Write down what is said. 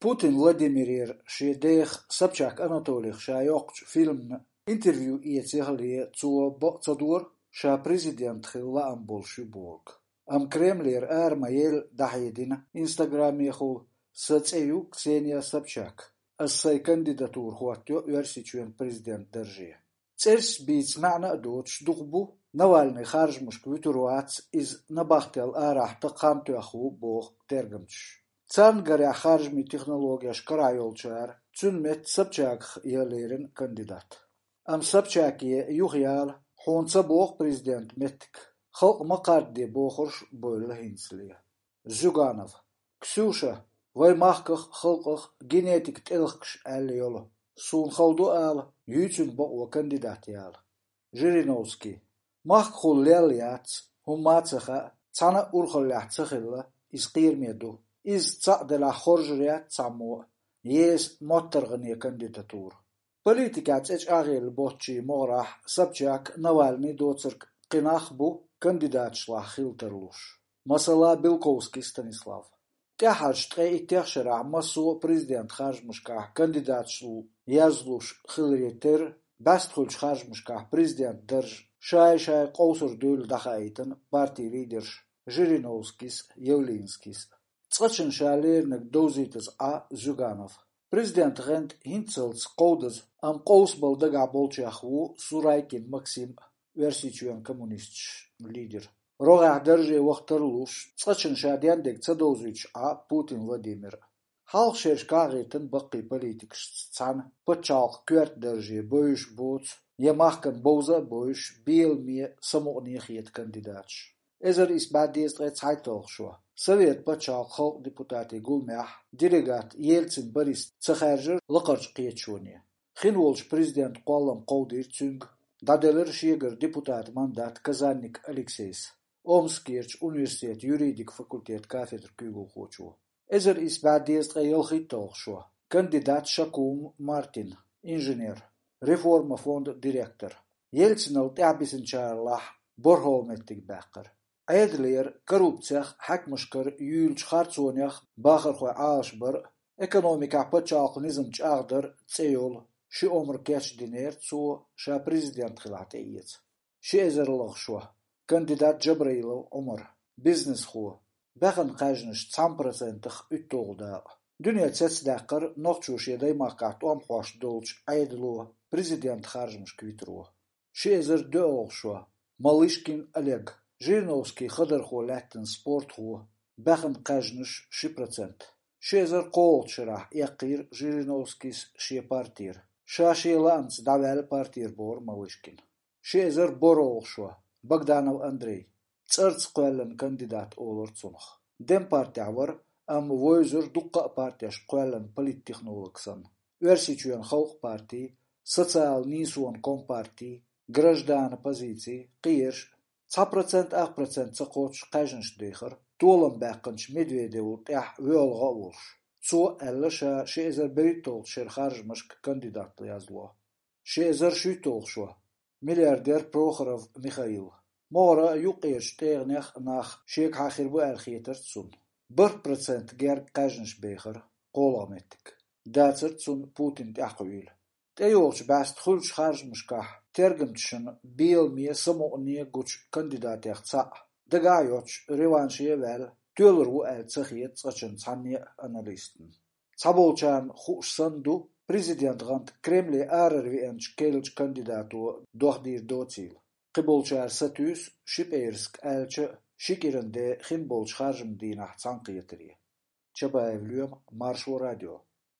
Putin Vladimir Shedekh Sobchak Anatolich Shayokch film interview ietzighlie zu Boczadur Sha president Khilla am Bolshevik. Am Kremlir Mayel Dahidina Instagram yehu Satseyu Ksenia Sobchak. Assay kandidatur huatyo versichuen president درجه. ترس بيت معنا دوتش دغبو نوالني خارج مشكويتروات إز نباختل آراح تقامتو أخو بوغ ترجمتش. تانقرع خارج من تكنولوجيا شكرايولشار تنمت سبچاك يليرن كانديدات. أم سبچاك يوغيال حون سبوغ بريزيدنت متك خلق مقارد دي بوخرش بويل هينسليا. زوغانوف كسوشا وي ماخكخ خلقخ جينيتيك تلخكش أليولو. سون خودو آل يوتون بقوة كانديدات يال. جيرينوفسكي ماخك خول لياليات هم ماتسخا تانا أورخليات تخيلا إز قير ميدو إز تاقدلا خورجريات تامو يس موترغنية كانديداتور. بوليتيكات إج آغيل بوتشي مغراح سبجاك نوالني دوترك قناخ بو كانديدات شلاح خيلترلوش. مثلا بيلكوفسكي ستانيسلاف. كاحاج تقي اتخشرع مسو بريزيدنت خارج مشكاح كانديدات شلو يازلوش خلريتر باستخلش خارج مشكاح بريزيدنت درج شاي قوسر دول دخايتن بارتي ليدرش جيرينوفسكيس يولينسكيس تسقشن شاليرنك دوزيتز زوغانوف بريزيدنت غنت هينتسلز قودز ام قوس بلدقع بولشاخو سورايكين مكسيم ورسيتشوان كومونيستش ليدر روغع درجة وقترلوش تسقشن شاديان ديك تدوزيتش بوتين فلاديمير حالق شيرش كاغيتن بقي بوليتيكش تسعن بتشالق كوارت درجة بويش بوت يماخكن بوزا بويش بيل مية سموغنيخيت كانديداتش إزر إس بعد ديست عيطوغ شوا سويت بتشالق خلق ديبوتاتي قولميح ديليغات ييلتسن بريس تخارجر لقرج قيتشونية خين وولش بريزيدنت قوالم قودير تسنگ دادلر شيغر ديبوتات ماندات كازانيك أليكسيس أومسكيرش أونيورسيت يوريديك فاكولتيت كافيدر كيغو خوشوا إزر إس بعد ديست يلخيطوغ شوا كانديدات شاكوم مارتين إنجينير ريفورما فوند ديريكتور يلتسنل تعبسن شارلاح بورهولمتك باقر عيدلير كروبتسخ حكمشكر يولش خارتسونيخ باخر خوي عاشبر ايكونوميكا بتشاق نظمش اغدر تسيول شي عمر كاش دينير تسو شا بريزيدنت خلعت ايت شي ازر لغشوا كانديدات جبريلو عمر بيزنس خو باخن قاجنش 9% اتوغ دا دنيا تسس داقر نوخشوش يدي ماقات ام خوش دولش عيدلو بريزيدنت خارج مش كويترو شي ازر دو شوا ماليشكين أليغ جيرينوفسكي خضر خو لاتن سبورت خو باخن قاجنش شي %. شي ازر قول شراح يقير جيرينوفسكيس شي بارتير شاشي لانس دعوال بارتير بور ماليشكين شي ازر بوروغ شوا بغدانو أندري تسرتس قوالن كانديدات أولور تسونخ دم بارتي عور أم ويزر دقة بارتيش قوالن بليت تكنولوكسن ورسيتشوين خلق بارتي социал نيسون كوم بارتي граждан позиции قيرش 9% تقوتش قاجنش ديخر طولن باقنش ميدفيديو تاح ويولغا ولش سو ألشا شي ازر بريتول شير خارج مشك كانديدات ليازلو شي ازر شيتول شو ملياردير بروخروف ميخائيل مورا يقيرش تيغنيخ ناخ شيك حاخر بو الخيتر تسون %. جير قاجنش بيخر قولامتك داتر تسون بوتين تاقويل تيوش باست خلش خارج مشكاح ترجمتشن بيل مية سموغنية قوش كانديدات يختصاء دقايوش ريوانشية وال تولر وقال تسخيت تسخشن تصانية أناليستن تابولشان خوش سندو بريزيدنت غانت كريملي آرر وينش كيلش كانديداتو دوخدير دوتيل قبولشار ساتوس شيبيرسك آلش شكرن دي خنبولش خارج مدينة تسانقيتري شبايف اليوم مارشو راديو